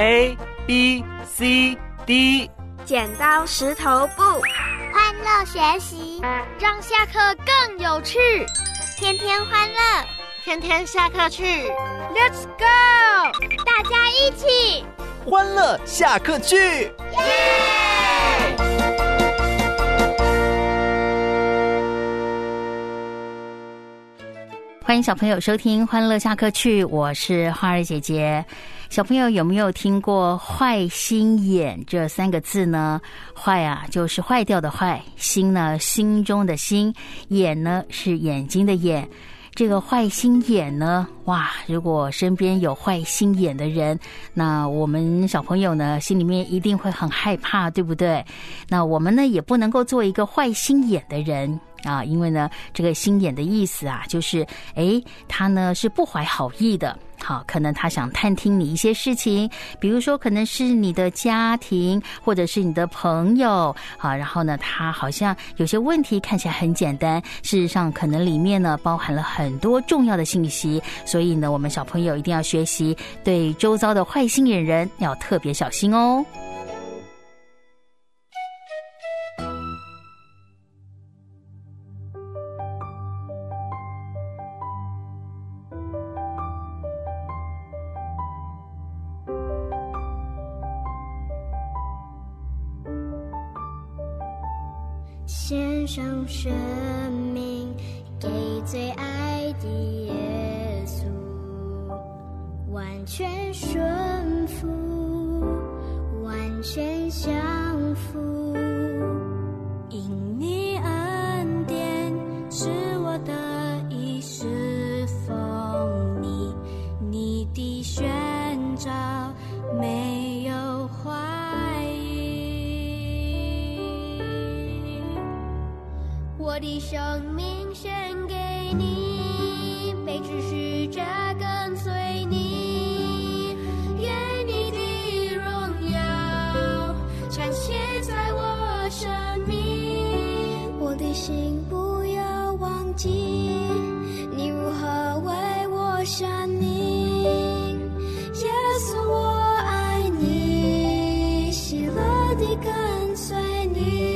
A B C D。 剪刀石头布， 欢乐学习， 让下课更有趣。 天天欢乐， 天天下课去。 Let's go！ 大家一起欢乐下课去！ 欢迎小朋友收听欢乐下课去，我是花儿姐姐。小朋友有没有听过坏心眼这3个字呢？坏啊就是坏掉的坏，心呢心中的心，眼呢是眼睛的眼。这个坏心眼呢，哇，如果身边有坏心眼的人，那我们小朋友呢心里面一定会很害怕，对不对？那我们呢也不能够做一个坏心眼的人啊，因为呢这个心眼的意思啊，就是他呢是不怀好意的。好，可能他想探听你一些事情，比如说可能是你的家庭或者是你的朋友，好，然后呢他好像有些问题看起来很简单，事实上可能里面呢包含了很多重要的信息，所以呢我们小朋友一定要学习对周遭的坏心眼人要特别小心哦。 献上生命给最爱的耶稣，完全顺服，完全降服。因你恩典是我的一世风靡，你的宣召没有怀我的生命献给你，被指示着跟随你，愿你的荣耀彰显在我生命。我的心不要忘记，你如何为我生命。耶稣我爱你，喜乐地跟随你。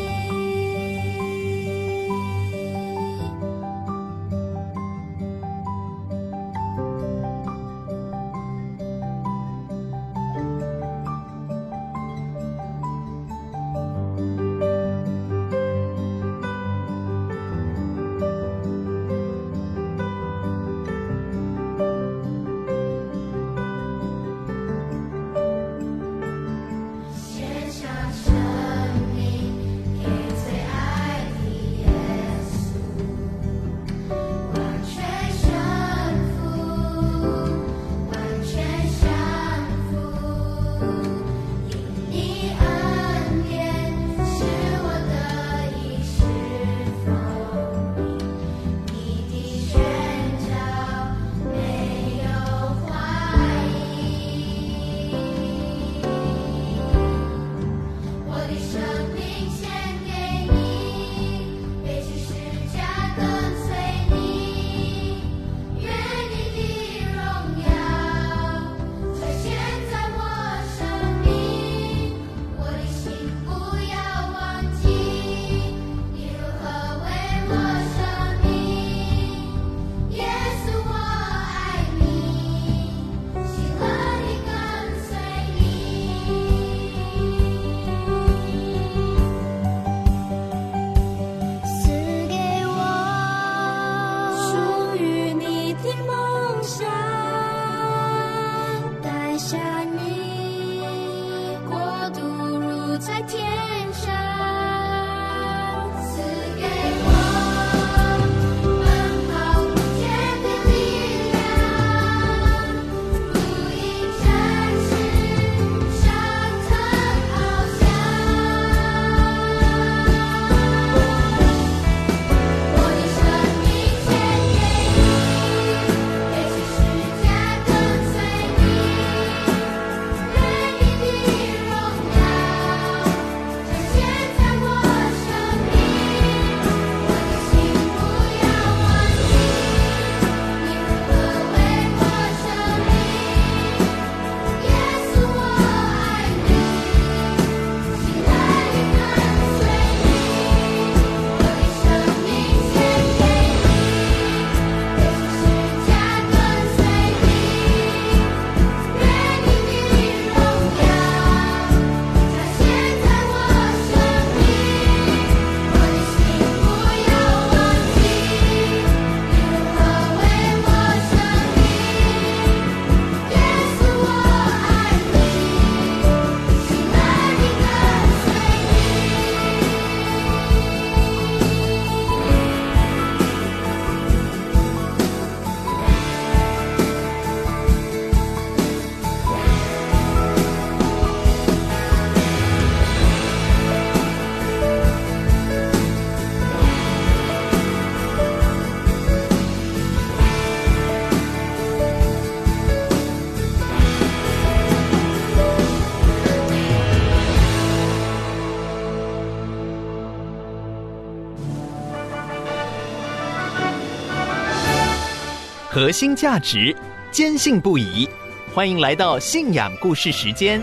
核心价值，坚信不疑。欢迎来到信仰故事时间。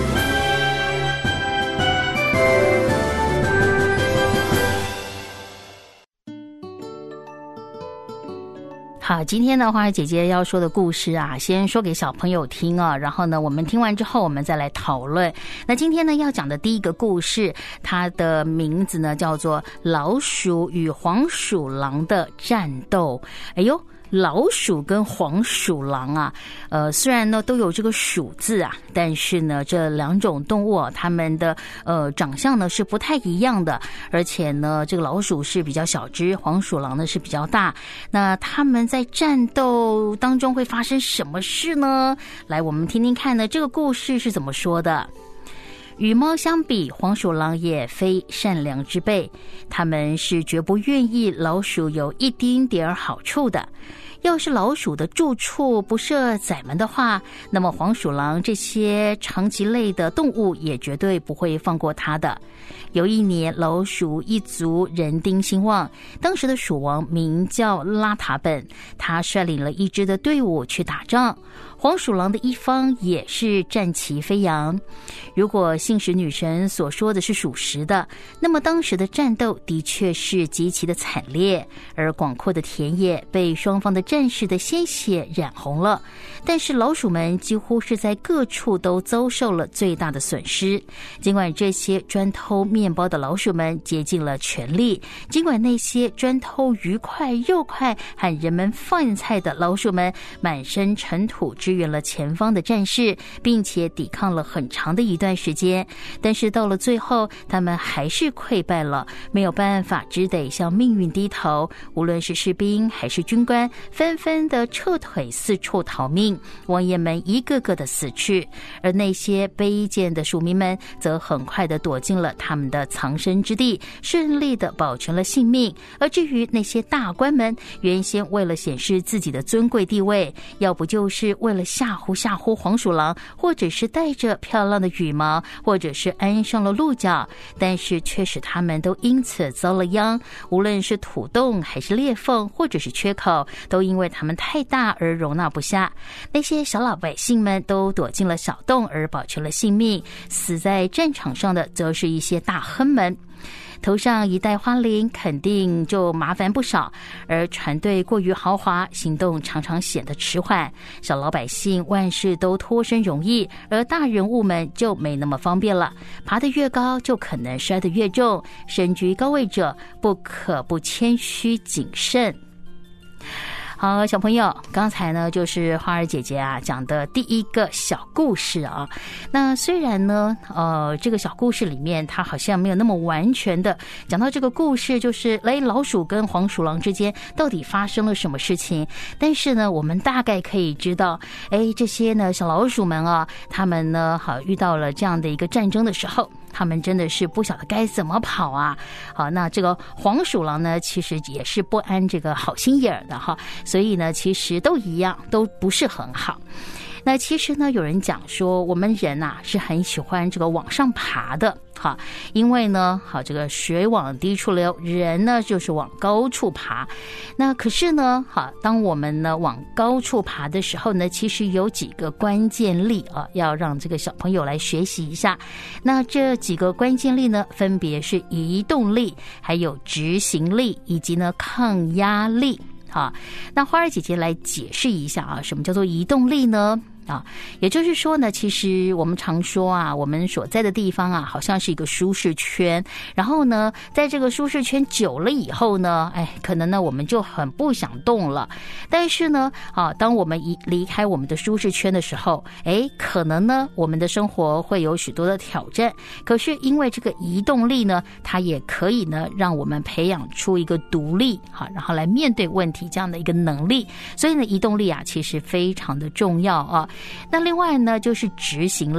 好，今天呢，花儿姐姐要说的故事啊，先说给小朋友听啊，然后呢，我们听完之后，我们再来讨论。那今天呢，要讲的第一个故事，它的名字呢叫做《老鼠与黄鼠狼的战斗》。哎呦！老鼠跟黄鼠狼啊，虽然呢都有这个鼠字啊，但是呢这两种动物啊，它们的长相呢是不太一样的，而且呢这个老鼠是比较小只，黄鼠狼呢是比较大。那它们在战斗当中会发生什么事呢？来，我们听听看呢，这个故事是怎么说的。与猫相比，黄鼠狼也非善良之辈，它们是绝不愿意老鼠有一丁点好处的。要是老鼠的住处不设宰门的话，那么黄鼠狼这些长棘类的动物也绝对不会放过它的。有一年，老鼠一族人丁兴旺，当时的鼠王名叫拉塔本，他率领了一支的队伍去打仗。黄鼠狼的一方也是战旗飞扬。如果信使女神所说的是属实的，那么当时的战斗的确是极其的惨烈，而广阔的田野被双方的战士的鲜血染红了。但是老鼠们几乎是在各处都遭受了最大的损失。尽管这些专偷面包的老鼠们竭尽了全力，尽管那些专偷鱼块、肉块和人们饭菜的老鼠们满身尘土支援了前方的战士，并且抵抗了很长的一段时间，但是到了最后，他们还是溃败了，没有办法，只得向命运低头。无论是士兵还是军官，纷纷的撤退，四处逃命。王爷们一个个的死去，而那些卑贱的鼠民们则很快的躲进了他们的藏身之地，顺利的保全了性命。而至于那些大官们，原先为了显示自己的尊贵地位，要不就是为了吓唬黄鼠狼，或者是带着漂亮的羽毛，或者是安上了鹿角，但是却使他们都因此遭了殃。无论是土洞还是裂缝，或者是缺口，都因为他们太大而容纳不下。那些小老百姓们都躲进了小洞而保全了性命，死在战场上的则是一些大亨们。头上一戴花翎肯定就麻烦不少，而船队过于豪华，行动常常显得迟缓。小老百姓万事都脱身容易，而大人物们就没那么方便了。爬得越高，就可能摔得越重。身居高位者不可不谦虚谨慎。好，小朋友，刚才呢就是花儿姐姐啊讲的第一个小故事啊。那虽然呢这个小故事里面它好像没有那么完全的讲到这个故事，就是老鼠跟黄鼠狼之间到底发生了什么事情，但是呢我们大概可以知道，这些呢小老鼠们啊，他们呢遇到了这样的一个战争的时候，他们真的是不晓得该怎么跑啊。好，那这个黄鼠狼呢其实也是不安这个好心眼的哈，所以呢其实都一样，都不是很好。那其实呢有人讲说，我们人啊是很喜欢这个往上爬的，好，因为呢这个水往低处流，人呢就是往高处爬。那可是呢当我们呢往高处爬的时候呢，其实有几个关键力啊，要让这个小朋友来学习一下。那这几个关键力呢，分别是移动力，还有执行力，以及呢抗压力。好，那花儿姐姐来解释一下啊，什么叫做移动力呢？也就是说呢，其实我们常说啊，我们所在的地方啊，好像是一个舒适圈，然后呢，在这个舒适圈久了以后呢，可能呢我们就很不想动了。但是呢，当我们离开我们的舒适圈的时候，可能呢我们的生活会有许多的挑战。可是因为这个移动力呢，它也可以呢让我们培养出一个独立然后来面对问题这样的一个能力。所以呢，移动力啊其实非常的重要啊。那另外呢就是执行力。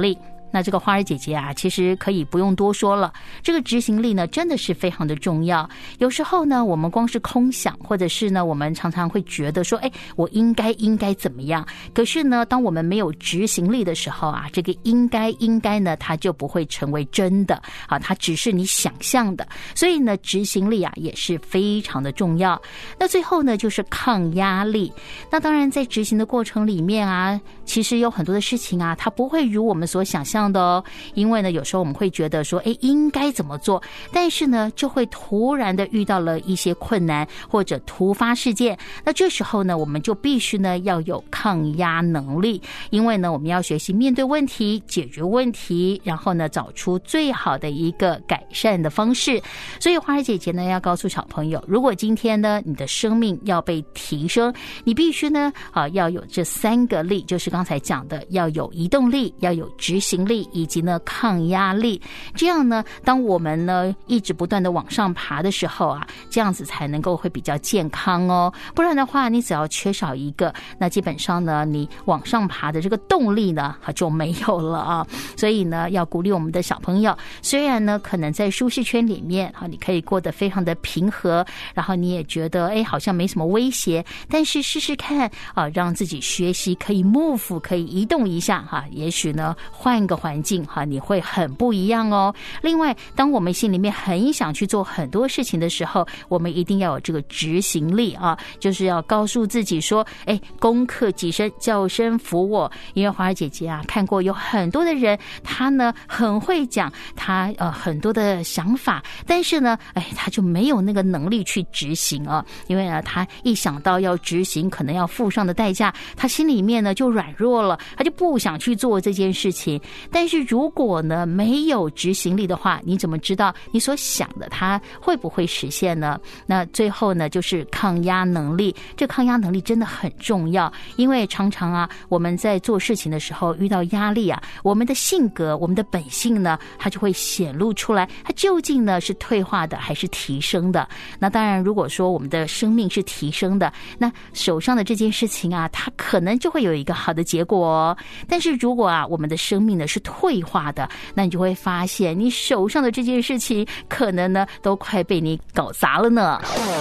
那这个花儿姐姐啊，其实可以不用多说了，这个执行力呢真的是非常的重要。有时候呢我们光是空想，或者是呢我们常常会觉得说我应该怎么样，可是呢当我们没有执行力的时候啊，这个应该呢它就不会成为真的啊，它只是你想象的。所以呢执行力啊也是非常的重要。那最后呢就是抗压力。那当然在执行的过程里面啊，其实有很多的事情啊它不会如我们所想象的哦。因为呢有时候我们会觉得说应该怎么做，但是呢就会突然的遇到了一些困难或者突发事件。那这时候呢我们就必须呢要有抗压能力，因为呢我们要学习面对问题，解决问题，然后呢找出最好的一个改善的方式。所以花儿姐姐呢要告诉小朋友，如果今天呢你的生命要被提升，你必须呢要有这3个力，就是刚才讲的，要有移动力，要有执行力，以及呢抗压力。这样呢当我们呢一直不断的往上爬的时候啊，这样子才能够会比较健康哦。不然的话你只要缺少一个，那基本上呢你往上爬的这个动力呢就没有了啊。所以呢要鼓励我们的小朋友，虽然呢可能在舒适圈里面你可以过得非常的平和，然后你也觉得好像没什么威胁，但是试试看让自己学习可以 move， 可以移动一下也许呢换一个环境你会很不一样哦。另外当我们心里面很想去做很多事情的时候，我们一定要有这个执行力就是要告诉自己说功课己身，叫声服我。因为花儿姐姐看过有很多的人，他呢很会讲他很多的想法，但是呢他就没有那个能力去执行因为呢他一想到要执行可能要付上的代价，他心里面呢就软弱了，他就不想去做这件事情。但是如果呢没有执行力的话，你怎么知道你所想的它会不会实现呢？那最后呢就是抗压能力。这抗压能力真的很重要，因为常常我们在做事情的时候遇到压力我们的性格，我们的本性呢它就会显露出来，它究竟呢是退化的还是提升的。那当然如果说我们的生命是提升的，那手上的这件事情它可能就会有一个好的结果哦。但是如果我们的生命呢是退化的，那你就会发现你手上的这件事情可能呢都快被你搞砸了呢。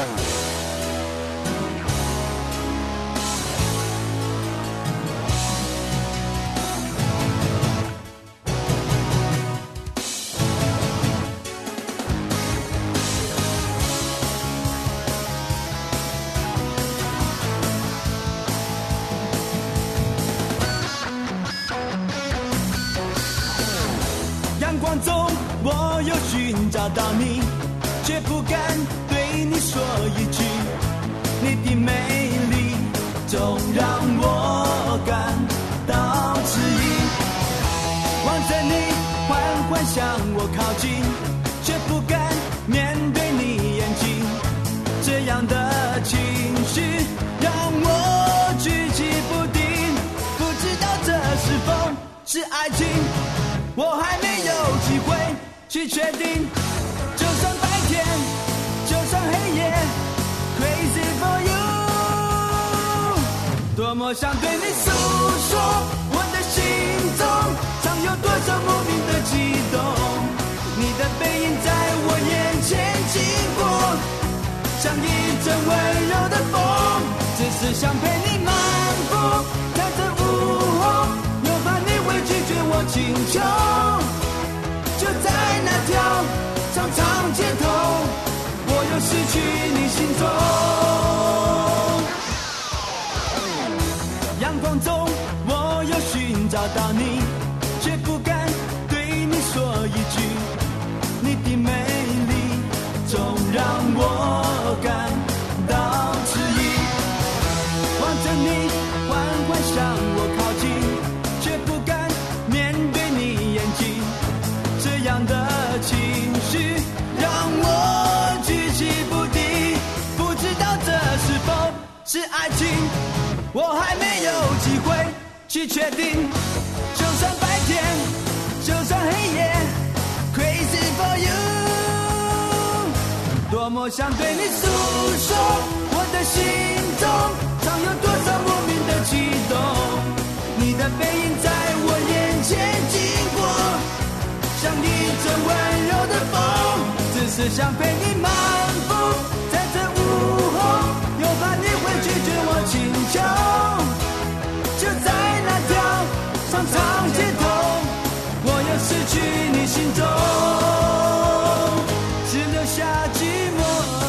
我又寻找到你，却不敢对你说一句，你的美丽总让我感到迟疑。望着你缓缓向我靠近，却不敢面对你眼睛，这样的情绪让我举棋不定，不知道这是否是爱情，我还没有机会去确定。就算白天，就算黑夜 ，Crazy for you， 多么想对你诉说我的心中藏有多少莫名的激动。你的背影在我眼前经过，像一阵温柔的风，只是想陪你漫步在这午后，又怕你会拒绝我请求。就在那条长长街头，我又失去你心中。阳光中我又寻找到你，却不敢对你说一句，你的美丽总让我感到迟疑。望着你缓缓向我靠近，却不敢面对你眼睛，这样的情绪让我举棋不定，不知道这是否是爱情，我还没有机会去确定。就算白天，就算黑夜 ，Crazy for you， 多么想对你诉说我的心中藏有多少莫名的激动。你的背影在我眼前经过， 是想陪你漫步在这午后，又怕你会拒绝我请求。就在那条长长街头，我又失去你心中，只留下寂寞。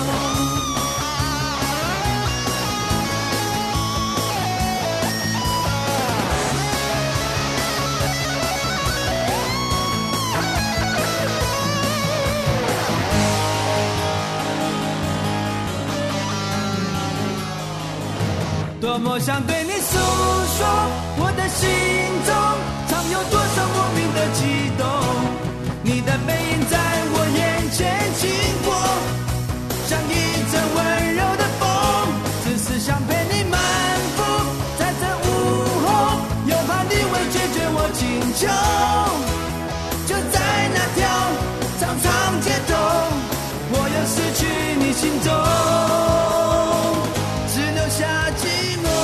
多么想对你诉说我的心中常有多少莫名的激动，你的背影在我眼前经过，像一阵温柔的风，只是想陪你漫步在这午后，又怕你会拒绝我请求。就在那条长长街头，我又失去你心中，只留下寂寞。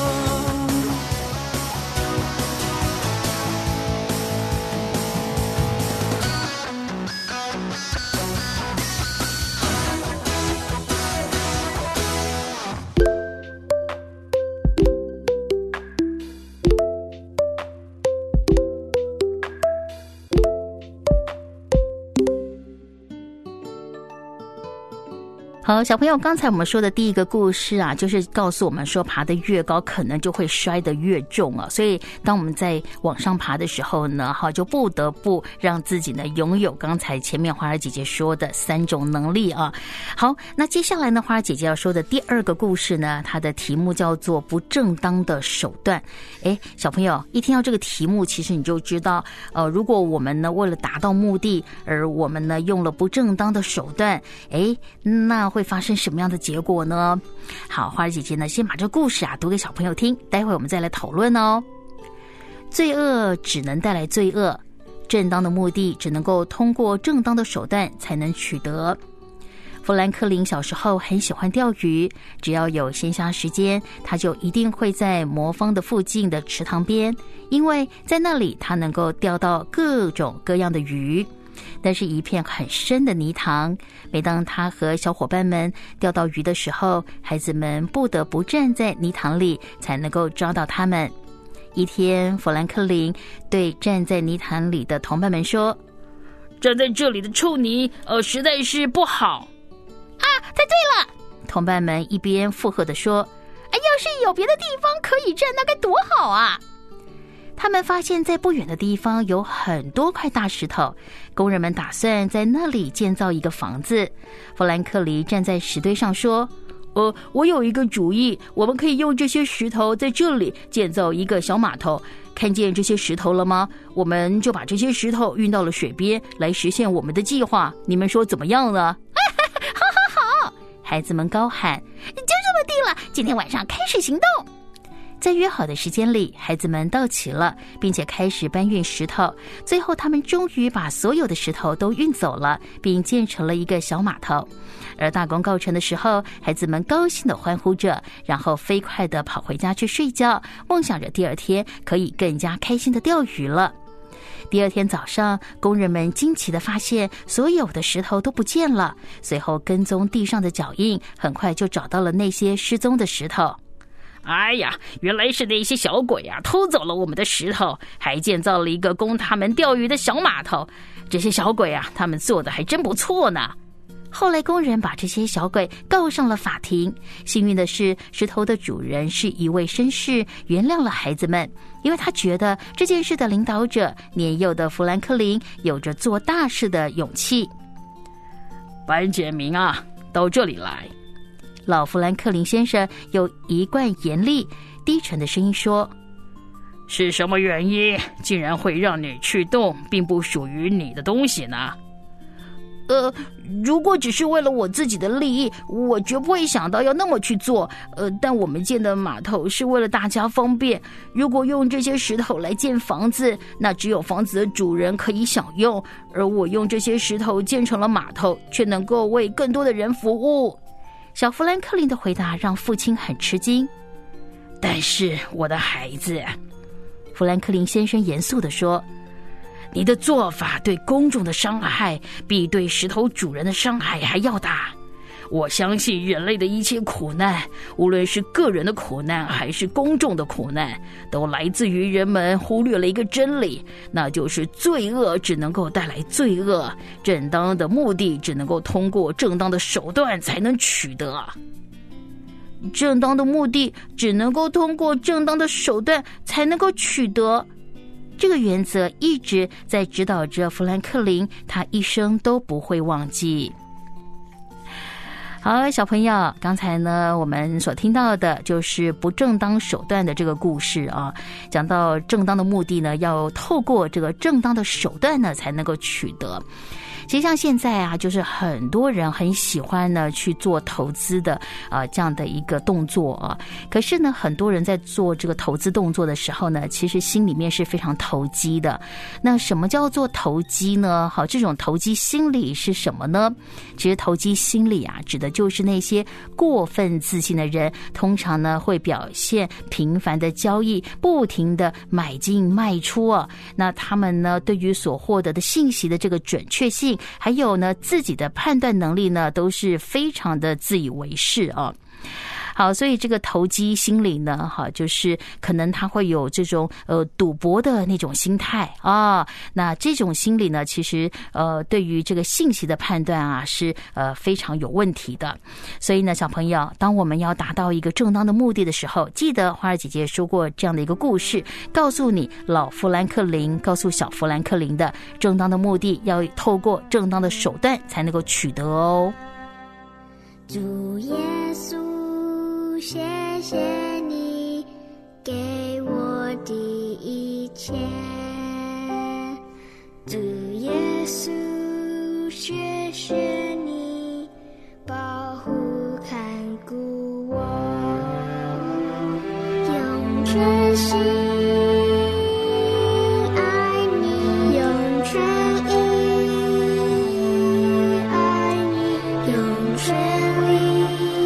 好，小朋友，刚才我们说的第一个故事啊，就是告诉我们说，爬得越高，可能就会摔得越重啊。所以，当我们在往上爬的时候呢，就不得不让自己呢拥有刚才前面花儿姐姐说的3种能力啊。好，那接下来呢，花儿姐姐要说的第二个故事呢，它的题目叫做不正当的手段。小朋友一听到这个题目，其实你就知道，如果我们呢为了达到目的，而我们呢用了不正当的手段，那会发生什么样的结果呢？好，花儿姐姐呢先把这个故事读给小朋友听，待会我们再来讨论哦。罪恶只能带来罪恶，正当的目的只能够通过正当的手段才能取得。富兰克林小时候很喜欢钓鱼，只要有闲暇时间，他就一定会在魔方的附近的池塘边，因为在那里他能够钓到各种各样的鱼。但是一片很深的泥塘，每当他和小伙伴们钓到鱼的时候，孩子们不得不站在泥塘里才能够抓到它们。一天，富兰克林对站在泥塘里的同伴们说：站在这里的臭泥实在是不好啊！猜对了！同伴们一边附和地说：要是有别的地方可以站，那该多好啊！他们发现在不远的地方有很多块大石头，工人们打算在那里建造一个房子。富兰克林站在石堆上说：我有一个主意，我们可以用这些石头在这里建造一个小码头。看见这些石头了吗？我们就把这些石头运到了水边，来实现我们的计划。你们说怎么样呢？好！孩子们高喊：就这么定了！今天晚上开始行动。在约好的时间里，孩子们到齐了，并且开始搬运石头。最后，他们终于把所有的石头都运走了，并建成了一个小码头。而大功告成的时候，孩子们高兴地欢呼着，然后飞快地跑回家去睡觉，梦想着第二天可以更加开心地钓鱼了。第二天早上，工人们惊奇地发现所有的石头都不见了，随后跟踪地上的脚印，很快就找到了那些失踪的石头。哎呀，原来是那些小鬼啊，偷走了我们的石头，还建造了一个供他们钓鱼的小码头。这些小鬼啊，他们做的还真不错呢。后来工人把这些小鬼告上了法庭。幸运的是，石头的主人是一位绅士，原谅了孩子们，因为他觉得这件事的领导者年幼的富兰克林有着做大事的勇气。班杰明啊，到这里来。老富兰克林先生有一贯严厉低沉的声音说：是什么原因竟然会让你去动并不属于你的东西呢？如果只是为了我自己的利益，我绝不会想到要那么去做。但我们建的码头是为了大家方便，如果用这些石头来建房子，那只有房子的主人可以享用，而我用这些石头建成了码头，却能够为更多的人服务。小富兰克林的回答让父亲很吃惊。但是我的孩子，富兰克林先生严肃地说， 你的做法对公众的伤害比对石头主人的伤害还要大。我相信人类的一切苦难，无论是个人的苦难还是公众的苦难，都来自于人们忽略了一个真理，那就是罪恶只能够带来罪恶，正当的目的只能够通过正当的手段才能取得。正当的目的只能够通过正当的手段才能够取得，这个原则一直在指导着富兰克林，他一生都不会忘记。好，小朋友，刚才呢我们所听到的就是不正当手段的这个故事啊，讲到正当的目的呢，要透过这个正当的手段呢才能够取得。其实像现在啊，就是很多人很喜欢呢去做投资的这样的一个动作啊。可是呢，很多人在做这个投资动作的时候呢，其实心里面是非常投机的。那什么叫做投机呢？好，这种投机心理是什么呢？其实投机心理啊，指的就是那些过分自信的人，通常呢会表现频繁的交易，不停的买进卖出啊。那他们呢，对于所获得的信息的这个准确性，还有呢自己的判断能力呢，都是非常的自以为是啊。好，所以这个投机心理呢，就是可能他会有这种赌博的那种心态啊。那这种心理呢，其实对于这个信息的判断啊，是非常有问题的。所以呢，小朋友，当我们要达到一个正当的目的的时候，记得花儿姐姐说过这样的一个故事，告诉你老富兰克林告诉小富兰克林的正当的目的要透过正当的手段才能够取得哦。 主耶稣，谢谢你给我的一切，主耶稣，谢谢你保护看顾我，用全心爱你，用全意爱你，用全力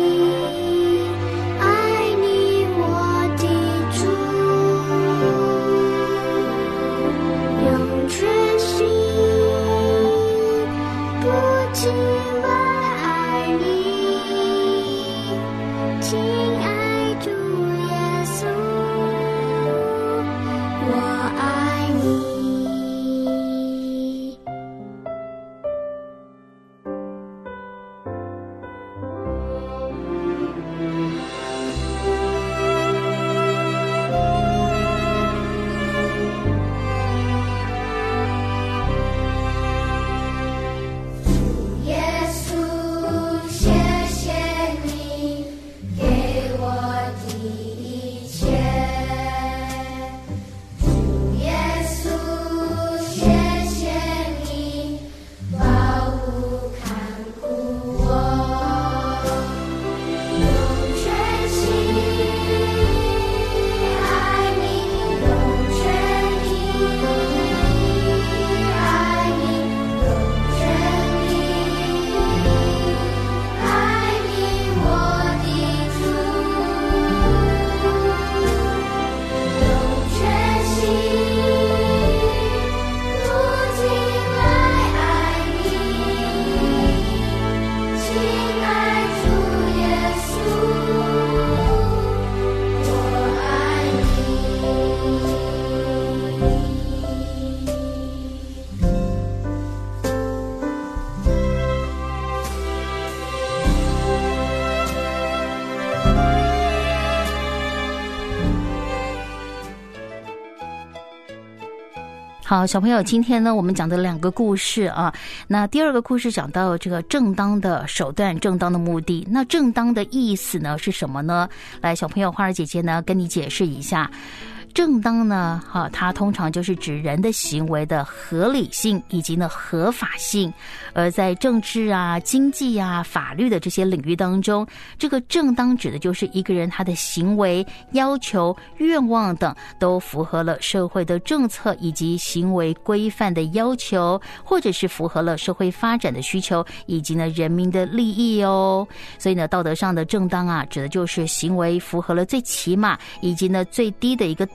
好，小朋友，今天呢我们讲的两个故事啊。那第二个故事讲到这个正当的手段，正当的目的。那正当的意思呢是什么呢？来，小朋友，花儿姐姐呢跟你解释一下。正当呢，它通常就是指人的行为的合理性以及呢合法性，而在政治啊、经济啊、法律的这些领域当中，这个正当指的就是一个人他的行为、要求、愿望等都符合了社会的政策以及行为规范的要求，或者是符合了社会发展的需求以及呢人民的利益哦。所以呢，道德上的正当啊，指的就是行为符合了最起码以及呢最低的一个道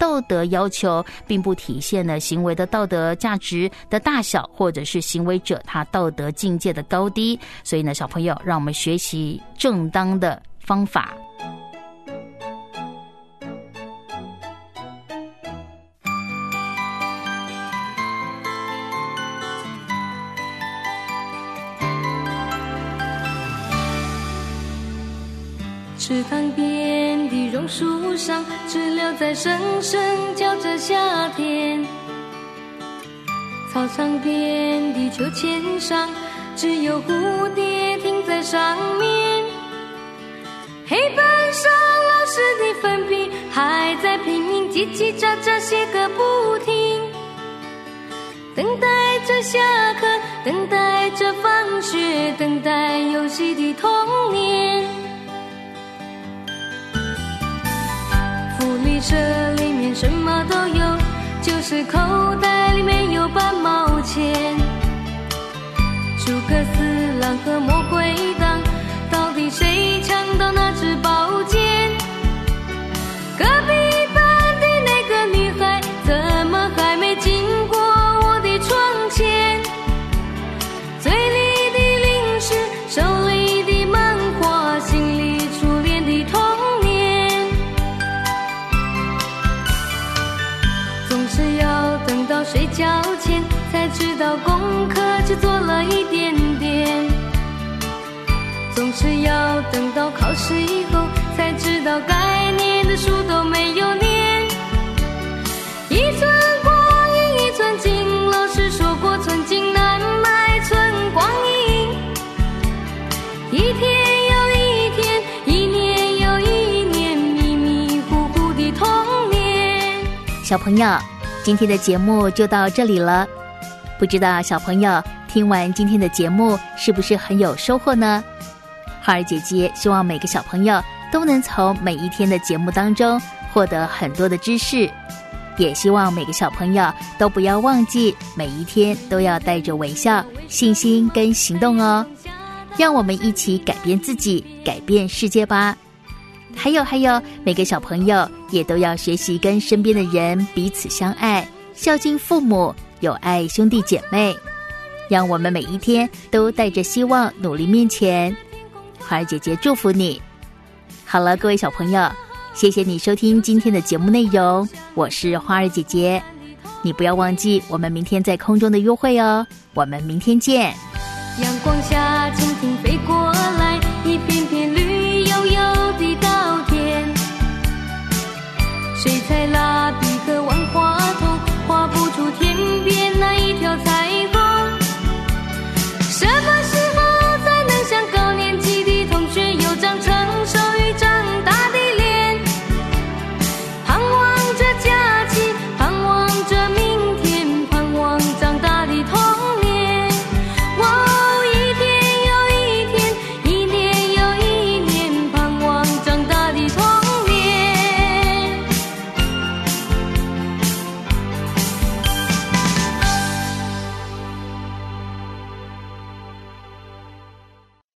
道德要求并不体现了行为的道德价值的大小，或者是行为者他道德境界的高低。所以呢，小朋友，让我们学习正当的方法。 池塘边的榕树上，知了在声声叫着夏天。草场边的秋千上，只有蝴蝶停在上面。黑板上老师的粉笔还在拼命叽叽喳喳写个不停，等待着下课，等待着放学，等待游戏的童年。福利社里面什么都有，就是口袋里面有半毛钱。诸葛四郎和魔鬼党，到底谁抢到那支宝剑？隔壁班的那个女孩，怎么还没经过我的窗前？嘴里的零食，手里的漫画，心里初恋的童年。总是要等到睡觉前，才知道功课只做了一点点。总是要等到考试以后，才知道该念的书都没有念。一寸光阴一寸金，老师说过寸金难买寸光阴。一天又一天，一年又一年，迷迷糊糊的童年。 小朋友，今天的节目就到这里了。不知道小朋友听完今天的节目是不是很有收获呢？花儿姐姐希望每个小朋友都能从每一天的节目当中获得很多的知识，也希望每个小朋友都不要忘记每一天都要带着微笑、信心跟行动哦。让我们一起改变自己，改变世界吧。还有，每个小朋友也都要学习跟身边的人彼此相爱，孝敬父母，有爱兄弟姐妹。让我们每一天都带着希望努力面前。花儿姐姐祝福你。好了，各位小朋友，谢谢你收听今天的节目内容，我是花儿姐姐。你不要忘记我们明天在空中的约会哦，我们明天见。 阳光下蜻蜓飞过来，一片片绿油油的稻田。水彩蜡笔和万花筒画不出天边那一